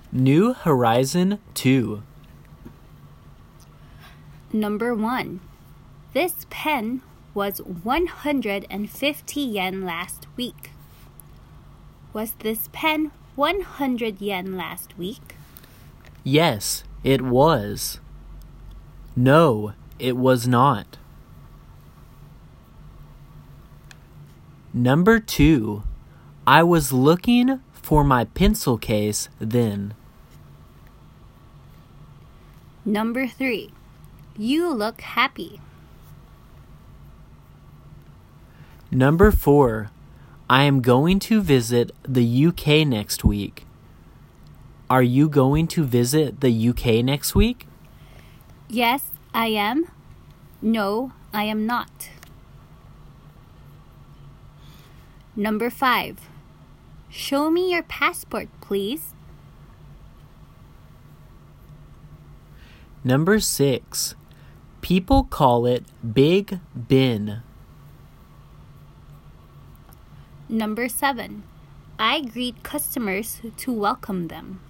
New Horizon 2. Number 1. This pen was 150 yen last week. Was this pen 100 yen last week? Yes, it was. No, it was not. Number 2. I was looking for my pencil case then. Number 3. You look happy. Number 4. I am going to visit the UK next week. Are you going to visit the UK next week? Yes, I am. No, I am not. Number 5. Show me your passport, please. Number 6. People call it Big Ben. Number 7. I greet customers to welcome them.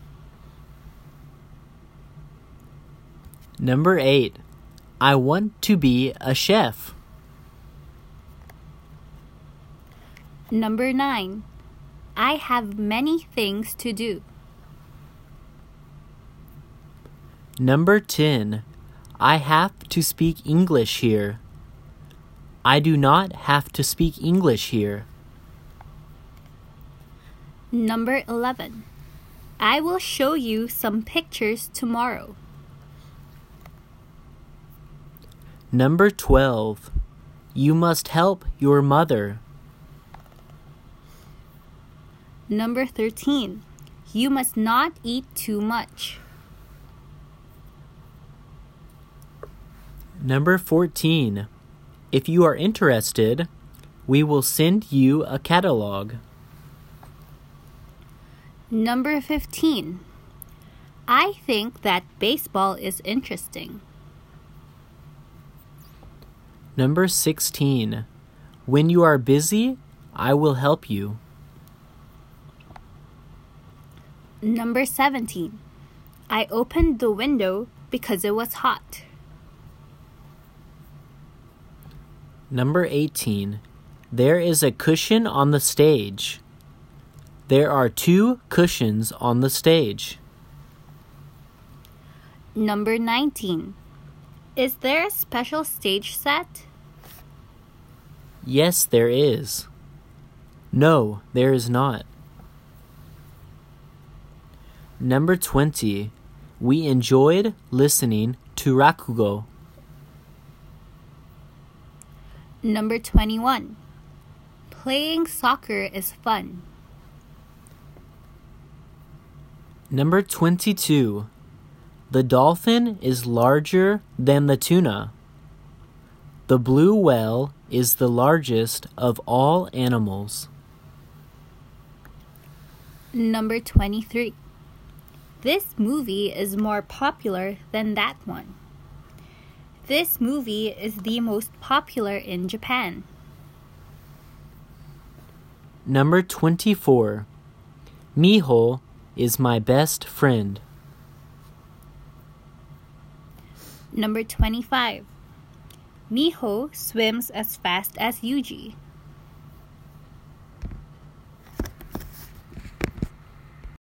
Number 8. I want to be a chef. Number 9. I have many things to do. Number 10. I have to speak English here. I do not have to speak English here. Number 11. I will show you some pictures tomorrow. Number 12. You must help your mother. Number 13. You must not eat too much. Number 14. If you are interested, we will send you a catalog. Number 15. I think that baseball is interesting. Number 16. When you are busy, I will help you. Number 17. I opened the window because it was hot. Number 18. There is a cushion on the stage. There are 2 cushions on the stage. Number 19. Is there a special stage set? Yes, there is. No, there is not. Number 20. We enjoyed listening to Rakugo. Number 21. Playing soccer is fun. Number 22. The dolphin is larger than the tuna. The blue whale is the largest of all animals. Number 23. This movie is more popular than that one. This movie is the most popular in Japan. Number 24. Miho is my best friend. Number 25. Miho swims as fast as Yuji.